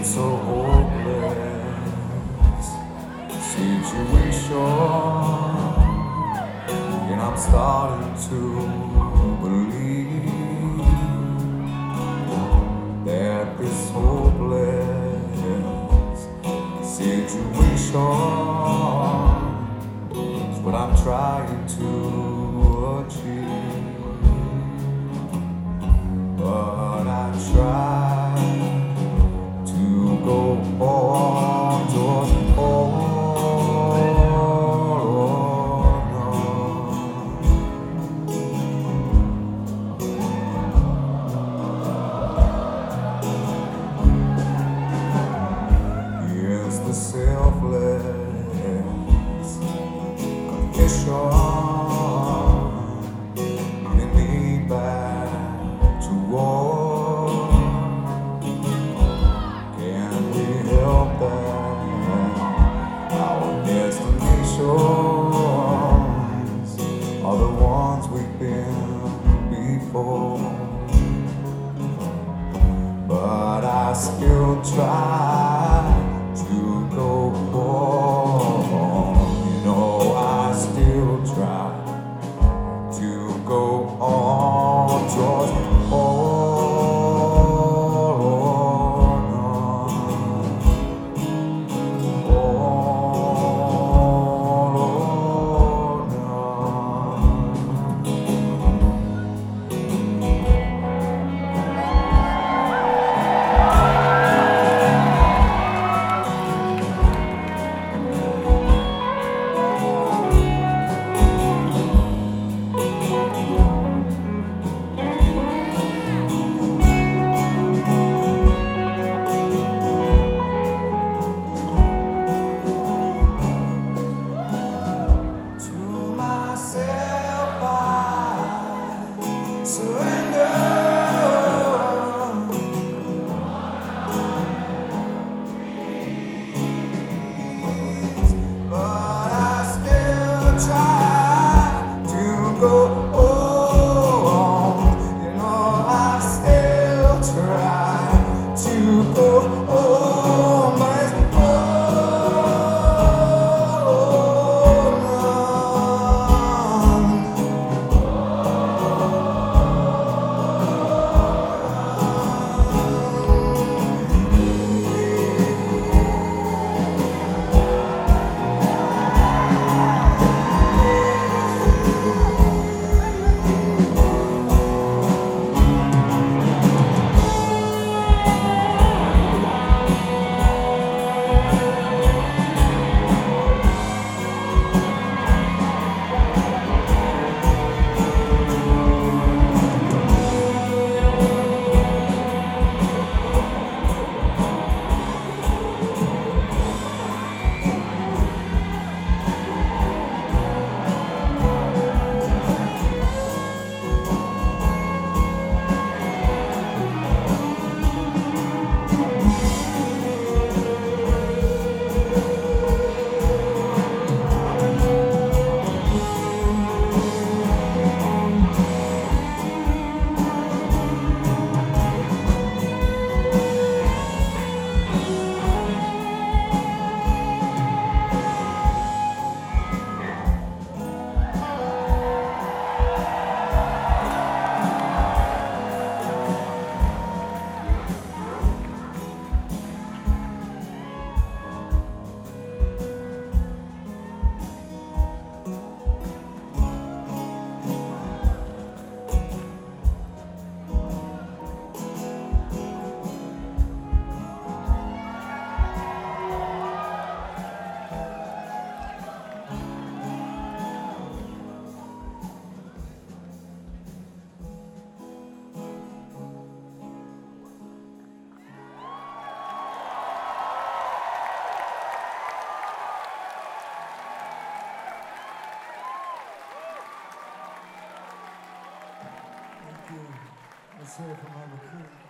so hopeless situation, and I'm starting to believe that this hopeless situation is what I'm trying to achieve. But I try to go on towards all Here's the selfless confession, leading me back to war. Can we help that? Our destinations are the ones we've been before. But I still try to go on. You know, I still try to go on towards Let's hear it from Albert King.